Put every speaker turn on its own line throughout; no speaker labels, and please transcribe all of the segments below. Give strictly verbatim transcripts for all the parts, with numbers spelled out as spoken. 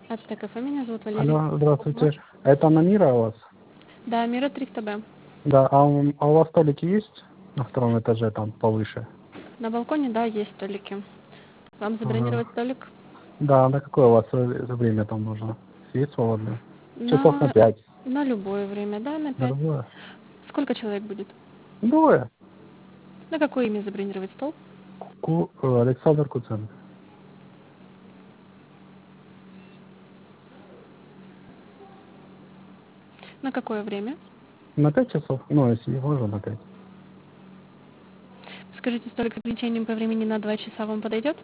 Апта кафе, меня зовут Валерия.
Алло, здравствуйте. Это на Мира у вас?
Да, Мира триста Б.
Да, а у, а у вас столики есть на втором этаже, там, повыше?
На балконе, да, есть столики. Вам забронировать
Ага.
столик?
Да, на какое у вас вре- время там нужно? Есть свободное? Часов на
На,
пять.
на любое время, да, на
На
пять.
любое?
Сколько человек будет?
Двое.
На какое имя забронировать стол?
Ку- э, Александр Куценко.
На какое время?
На пять часов? Ну, если можно, на пять.
Скажите, столик с ограничением по времени на два часа вам подойдет?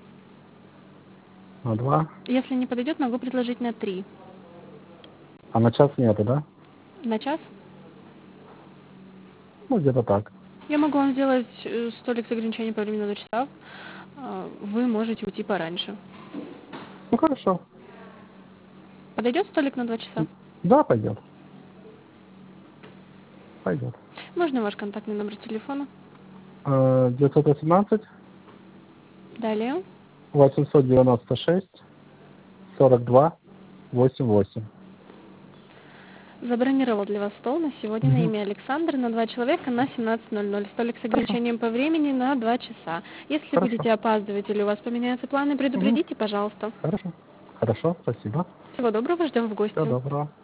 На два.
Если не подойдет, могу предложить на три.
А на час нету, да?
На час?
Ну, где-то так.
Я могу вам сделать э, столик с ограничением по времени на два часа. А, Вы можете уйти пораньше.
Ну, хорошо.
Подойдет столик на два часа?
Да, пойдет. Пойдет.
Можно ваш контактный номер телефона?
Э, девятьсот восемнадцать
Далее.
восемьсот девяносто шесть сорок два восемь восемь.
Забронировал для вас стол на сегодня на
Угу.
имя Александр на два человека на семнадцать ноль ноль. Столик с
Хорошо.
ограничением по времени на два часа. Если
Хорошо.
будете опаздывать или у вас поменяются планы,
Угу.
предупредите, пожалуйста.
Хорошо. Хорошо, спасибо.
Всего доброго, ждем в
Всего
гости.
доброго.